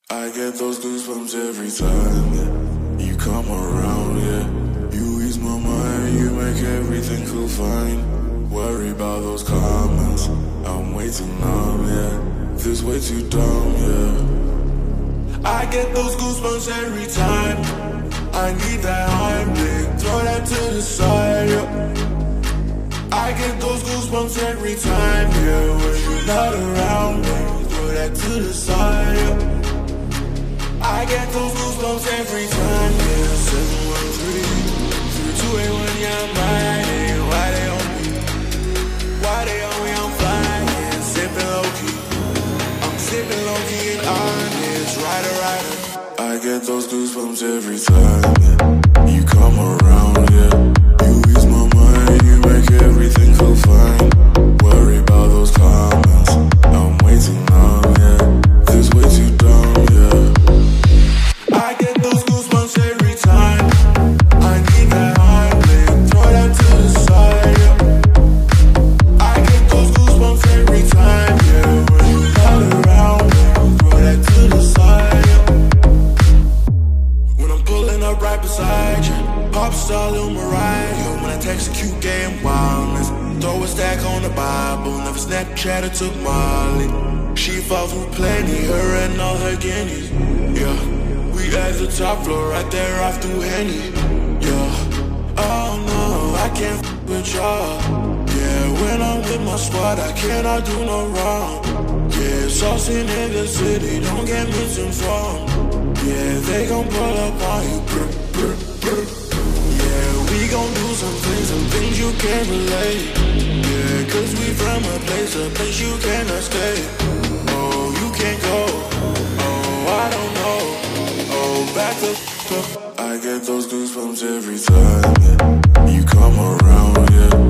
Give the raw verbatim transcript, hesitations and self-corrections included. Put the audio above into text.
I get those goosebumps every time, yeah. You come around, yeah. You ease my mind, you make everything feel fine. Worry about those comments, I'm way too numb, yeah. This way too dumb, yeah. I get those goosebumps every time. I need that Heimlich, throw that to the side, yeah. I get those goosebumps every time, yeah. When you're not around me, throw that to the side, yeah. I get those goosebumps every time, yeah. seven one three, three two eight one, yeah, I'm riding. Why they on me? Why they on me? I'm flying, sipping low-key. I'm sipping low-key and honest, rider, rider. I get those goosebumps every time, yeah. You come around, yeah. You ease my mind, you make everything feel fine. Worry about those comments, I'm way too numb, yeah. This way too dumb, yeah. I get those goosebumps every time. I need that Heimlich, throw that to the side, yeah. I get those goosebumps every time, yeah. When you're not around me, throw that to the side, yeah. When I'm pulling up right beside you, pop star Lil Mariah, yo. When I text a cute game wildness, throw a stack on the Bible, never Snapchat or took Molly. She falls with plenty, her and all her guineas, yeah. We at the top floor, right there off through Henny, yeah. Oh no, I can't f with y'all, yeah. When I'm with my squad, I cannot do no wrong, yeah. Saucing in the city, don't get misinformed, yeah. They gon' pull up on you, brr, brr, brr. Yeah, we gon' do some things, some things you can't relate, yeah. Cause we from a place, a place you cannot stay. Oh, you can't go, oh, I don't know. Back the f up. I get those goosebumps every time, yeah. You come around, yeah.